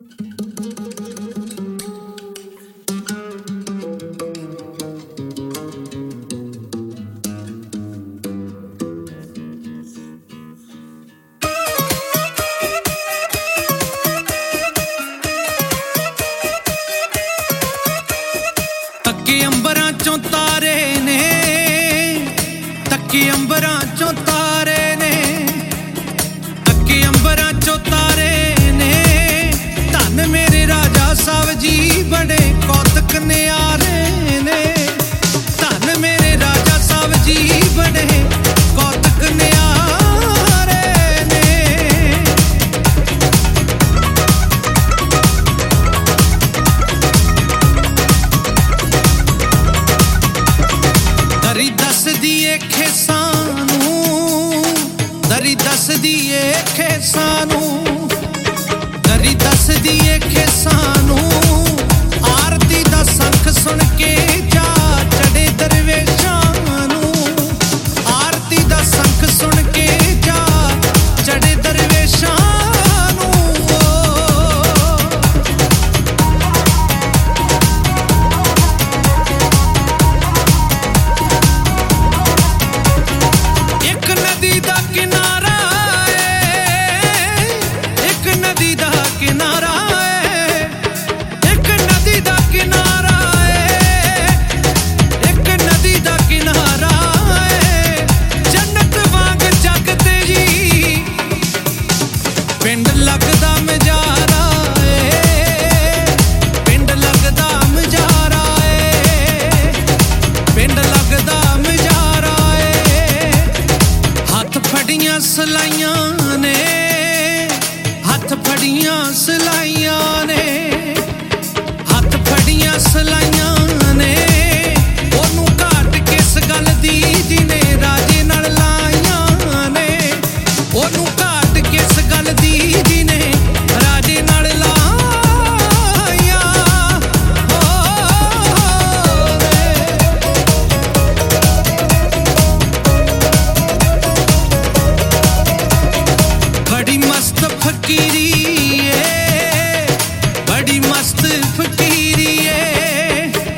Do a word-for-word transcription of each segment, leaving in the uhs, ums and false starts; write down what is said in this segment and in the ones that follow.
तक्के अंबरां चों तारे ने, तक्के अंबरां चों तारे ने, तक्के अंबरां चों तारे ने। धन मेरे राजा साहब जी बड़े कौतक न्यारे ने। धन मेरे राजा साहब जी बड़े कौतक न्यारे ने। दरी दस दिए खेसानू, दरी दस दिए खेसानू, दरी दस दिए खेसानू। आरती दा संख सुन के जा चढ़े दरवेशां नू। आरती दा संख सुन के जा चढ़े दरवेशां नू। एक नदी दा किनारा है, एक नदी दा किनारा है, एक नदी दा किनारा है, एक नदी दा किनारा है। जन्नत वांग जगते जी पिंड लगदा मजारा है, पिंड लगदा मजारा है, पिंड लगदा मजारा है। हथ फड़ियां सलाइयां ने, हथ फड़ियां सलाइयां ने, हथ फड़ियां सलाइयां ने। ओनू घाट किस गल दी जिने राजे नाल लाइयां ने। ओनू घाट किस गल दी जिने राजे नाल लाइयां हो रे। बड़ी मस्त फकीरी है, बड़ी मस्त फकीरी है,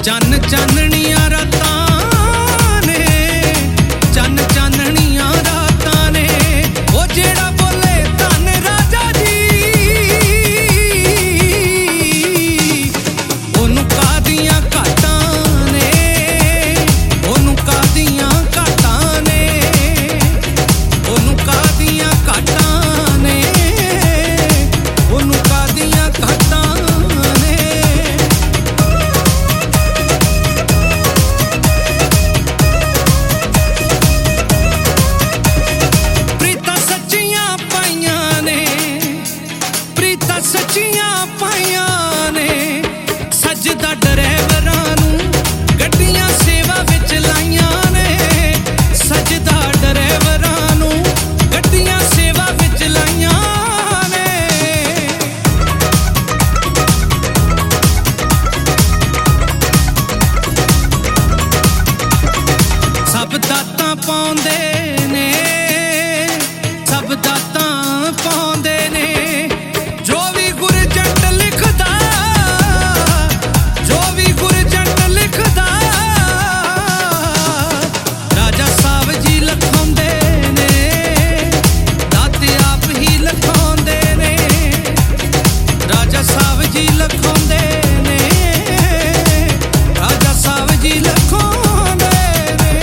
ਚੰਨ ਚਾਨਣੀਆਂ ਰਾਤਾਂ ਨੇ, ਚੰਨ ਚਾਨਣੀਆਂ ਰਾਤਾਂ ਨੇ। ਉਹ ਜਿਹੜਾ ਬੋਲੇ ਧੰਨ ਰਾਜਾ ਜੀ, ਉਹਨੂੰ ਕਾਹਦੀਆਂ ਘਾਟਾਂ ਨੇ, ਉਹਨੂੰ ਕਾਹਦੀਆਂ ਘਾਟਾਂ ਨੇ, ਉਹਨੂੰ ਕਾਹਦੀਆਂ ਘਾਟਾਂ ਨੇ, ਉਹਨੂੰ ਕਾਹਦੀਆਂ ਘਾਟਾਂ ਨੇ। ਪ੍ਰੀਤਾਂ ਸੱਚੀਆਂ ਪਾਈਆਂ ਨੇ, ਪ੍ਰੀਤਾਂ ਸੱਚੀਆਂ ਪਾਈਆਂ ਨੇ। ਸੱਜਦਾ ਡਰਾਈਵਰਾਂ ਨੂੰ ਗੱਡੀਆਂ ਸੇਵਾ ਵਿੱਚ ਲਾਈਆਂ ਨੇ, ਸੱਜਦਾ ਡਰਾਈਵਰਾਂ ਨੂੰ ਗੱਡੀਆਂ ਸੇਵਾ ਵਿੱਚ ਲਾਈਆਂ ਨੇ। ਸਭ ਦਾਤਾਂ ਪਾਉਂਦੇ ਨੇ, ਸਭ ਦਾਤਾਂ ਪਾਉਂਦੇ ਨੇ। ਜੋ ਵੀ ਗੁਰਜੰਟ ਲਿਖਦਾ, ਜੋ ਵੀ ਗੁਰਜੰਟ ਲਿਖਦਾ, ਰਾਜਾ ਸਾਹਿਬ ਜੀ ਲਿਖਾਉਂਦੇ ਨੇ, ਦਾਤੇ ਆਪ ਹੀ ਲਿਖਾਉਂਦੇ ਨੇ। ਰਾਜਾ ਸਾਹਿਬ ਜੀ ਲਿਖਾਉਂਦੇ ਨੇ, ਰਾਜਾ ਸਾਹਿਬ ਜੀ ਲਿਖਾਉਂਦੇ ਨੇ।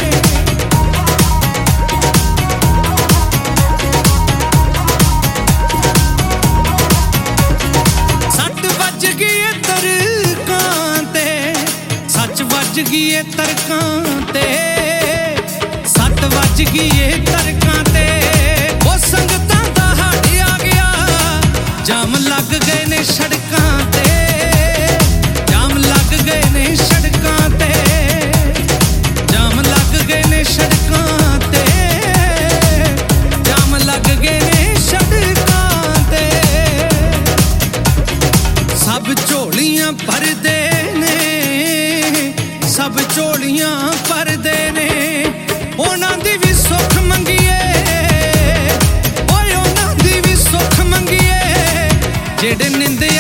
ਸੱਟ ਵੱਜ ਗਈ ਏ ਤਰਕਾਂ ਤੇ, ਸੱਚ ਵੱਜ ਗਈ ਏ ਤਰਕਾਂ ਤੇ, ਸੱਟ ਵੱਜ ਗਈ ਏ ਤਰਕਾਂ ਤੇ। ਉਹ ਸੰਗਤਾਂ ਦਾ ਹੜ ਆ ਗਿਆ, ਜਾਮ ਲੱਗ ਗਏ ਨੇ ਸੜਕਾਂ ਤੇ, ਜਾਮ ਲੱਗ ਗਏ ਨੇ ਸੜਕਾਂ ਤੇ, ਜਾਮ ਲੱਗ ਗਏ ਨੇ ਸੜਕਾਂ ਤੇ, ਜਾਮ ਲੱਗ ਗਏ ਨੇ ਸੜਕਾਂ ਤੇ। ਸਭ ਝੋਲੀਆਂ ਭਰਦੇ ਨੇ, ਸਭ ਝੋਲੀਆਂ ਭਰਦੇ ਨੇ। ਉਹਨਾਂ ਦੀ ਵੀ ਸੁੱਖ ਮੰਗੀਏ, ਓਏ ਉਹਨਾਂ ਦੀ ਵੀ ਸੁੱਖ ਮੰਗੀਏ। ਜਿਹੜੇ ਨਿੰਦੇ